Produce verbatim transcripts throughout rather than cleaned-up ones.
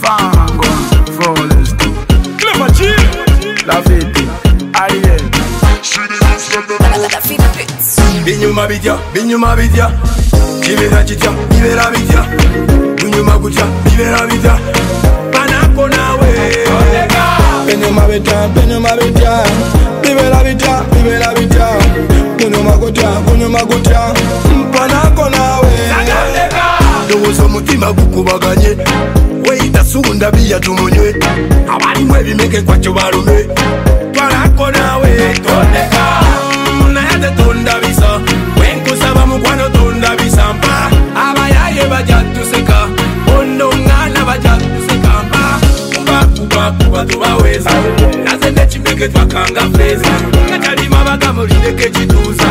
Fango, Forest, Clever G, Lafitte, Ariel. Binyuma bijya, binyuma bijya, kibera kijya, kibera bijya, binyuma gutya, kibera bijya, banako nawe. Binyuma bijya, binyuma bijya, kibera bijya, kibera bijya, binyuma gutya, binyuma gutya, banako nawe. Ndowoza umutima gukubaganye, weyita sunda biya tumunywe, abarimu ebimeke kwacyo balume, banako nawe. Tondeka, nayate tonda bisa, wenkusaba mukwano tonda bisa mpa, abayaye bajja tuseka, ono ngana bajja tuseka mpa, kuba kuba kuba tubaweza, naze nekimeke twakanga feza, ngatalima bagamulireke kituuza,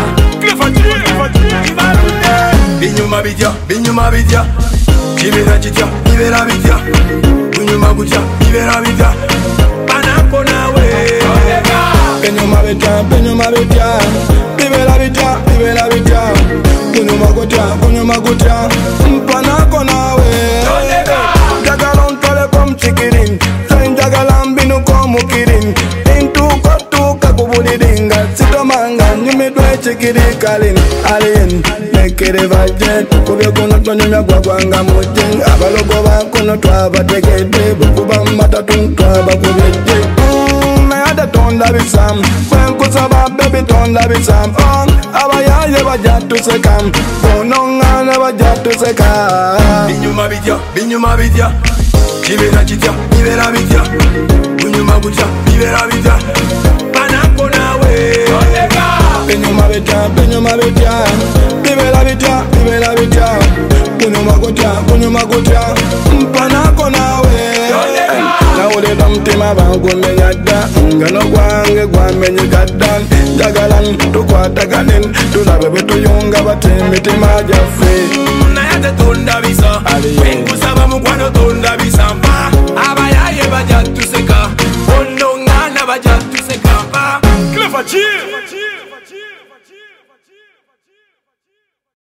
binyuma bijja, binyuma bijja, kibera kijja, kibera bijja, binyuma gutya, kibera bijja, banako nawe. Binyuma bijya, binyuma bijya, kibera bijya, kibera bijya, binyuma gutya, binyuma gutya, banako nawe. Njagala ontwale komchikirin, so njagala mbinu komukirin, intuuka tuuka ku buliri nga sitomanga nyumidwa ekikiri kalin alien nekere baje tukubye kuno tonyumya gwagwanga mujje abalogo bakuno twabategedde bukuba matatu twabakubedde nayade tondabisam kwenkusaba bebi tondabisam abayaye bajja tuseka bonongana bajja tuseka. Binyuma bijja, binyuma bijja, kibera kijja, kibera bijja, binyuma gutya, kibera bijja, banako nawe. Binyuma bijja, binyuma bijja, kibera bijja, kibera bijja, binyuma gutya, binyuma gutya, banako nawe. Nawulira omutima bangumenya dda, ngano gwange gwamenyeka dda, njagala tukwatagane tulabe bwe tuyunga bati emitima gyaffe. Naye ate tondabisa, wenkusaba mukwano tondabisa mpa, abayaye bajja tuseka, ono ngana bajja tuseka mpa. Clever G.